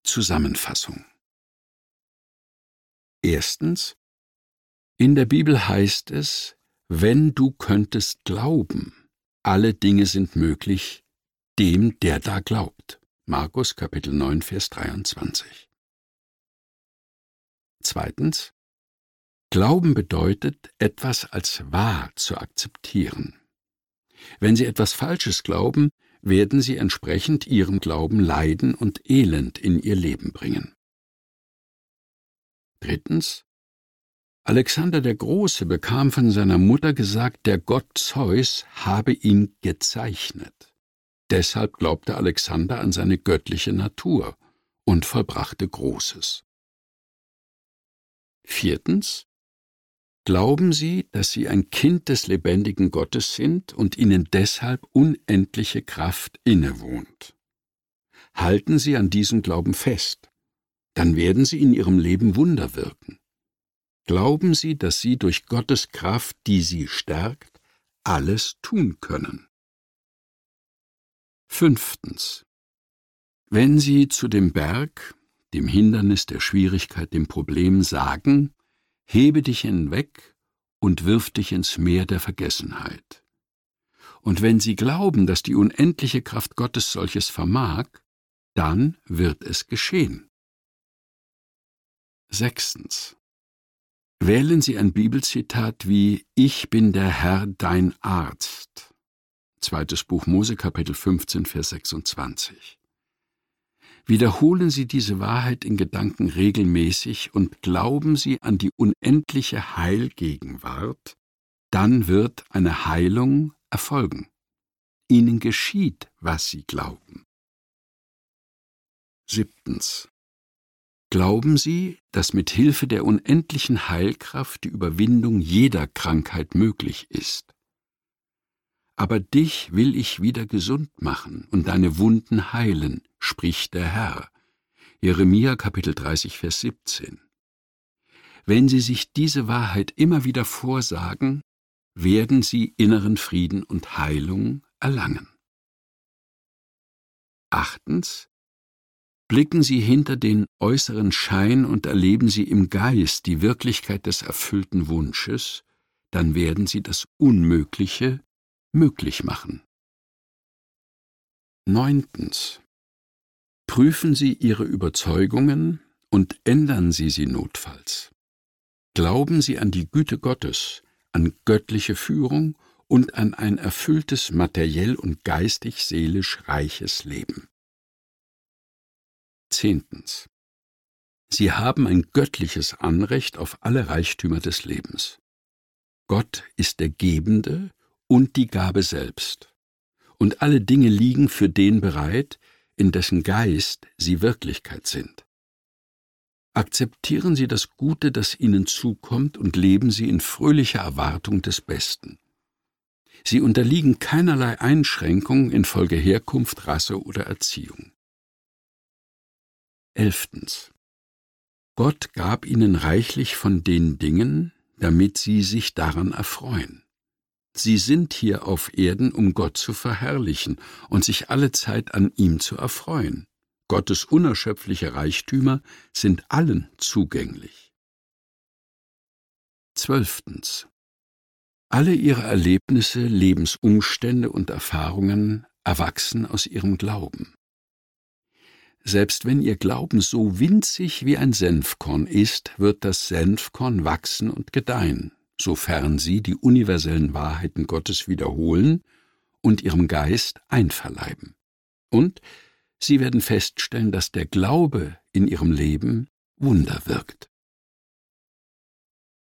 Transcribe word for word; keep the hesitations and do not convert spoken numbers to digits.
Zusammenfassung. Erstens. In der Bibel heißt es, wenn du könntest glauben, alle Dinge sind möglich, dem, der da glaubt. Markus Kapitel neun, Vers dreiundzwanzig. Zweitens. Glauben bedeutet, etwas als wahr zu akzeptieren. Wenn Sie etwas Falsches glauben, werden Sie entsprechend Ihrem Glauben Leiden und Elend in Ihr Leben bringen. Drittens. Alexander der Große bekam von seiner Mutter gesagt, der Gott Zeus habe ihn gezeichnet. Deshalb glaubte Alexander an seine göttliche Natur und vollbrachte Großes. Viertens. Glauben Sie, dass Sie ein Kind des lebendigen Gottes sind und Ihnen deshalb unendliche Kraft innewohnt. Halten Sie an diesem Glauben fest, dann werden Sie in Ihrem Leben Wunder wirken. Glauben Sie, dass Sie durch Gottes Kraft, die Sie stärkt, alles tun können. Fünftens. Wenn Sie zu dem Berg, dem Hindernis, der Schwierigkeit, dem Problem sagen, hebe dich hinweg und wirf dich ins Meer der Vergessenheit. Und wenn Sie glauben, dass die unendliche Kraft Gottes solches vermag, dann wird es geschehen. Sechstens. Wählen Sie ein Bibelzitat wie »Ich bin der Herr, dein Arzt«. Zweites Buch Mose, Kapitel fünfzehn, Vers sechsundzwanzig. Wiederholen Sie diese Wahrheit in Gedanken regelmäßig und glauben Sie an die unendliche Heilgegenwart, dann wird eine Heilung erfolgen. Ihnen geschieht, was Sie glauben. Siebtens. Glauben Sie, dass mit Hilfe der unendlichen Heilkraft die Überwindung jeder Krankheit möglich ist? Aber dich will ich wieder gesund machen und deine Wunden heilen, spricht der Herr. Jeremia Kapitel dreißig, Vers siebzehn. Wenn Sie sich diese Wahrheit immer wieder vorsagen, werden Sie inneren Frieden und Heilung erlangen. Achtens. Blicken Sie hinter den äußeren Schein und erleben Sie im Geist die Wirklichkeit des erfüllten Wunsches, dann werden Sie das Unmögliche möglich machen. Neuntens. Prüfen Sie Ihre Überzeugungen und ändern Sie sie notfalls. Glauben Sie an die Güte Gottes, an göttliche Führung und an ein erfülltes materiell und geistig-seelisch reiches Leben. Zehntens. Sie haben ein göttliches Anrecht auf alle Reichtümer des Lebens. Gott ist der Gebende und die Gabe selbst, und alle Dinge liegen für den bereit, in dessen Geist sie Wirklichkeit sind. Akzeptieren Sie das Gute, das Ihnen zukommt, und leben Sie in fröhlicher Erwartung des Besten. Sie unterliegen keinerlei Einschränkung infolge Herkunft, Rasse oder Erziehung. Elftens. Gott gab ihnen reichlich von den Dingen, damit sie sich daran erfreuen. Sie sind hier auf Erden, um Gott zu verherrlichen und sich allezeit an ihm zu erfreuen. Gottes unerschöpfliche Reichtümer sind allen zugänglich. Zwölftens. Alle ihre Erlebnisse, Lebensumstände und Erfahrungen erwachsen aus ihrem Glauben. Selbst wenn Ihr Glauben so winzig wie ein Senfkorn ist, wird das Senfkorn wachsen und gedeihen, sofern Sie die universellen Wahrheiten Gottes wiederholen und Ihrem Geist einverleiben. Und Sie werden feststellen, dass der Glaube in Ihrem Leben Wunder wirkt.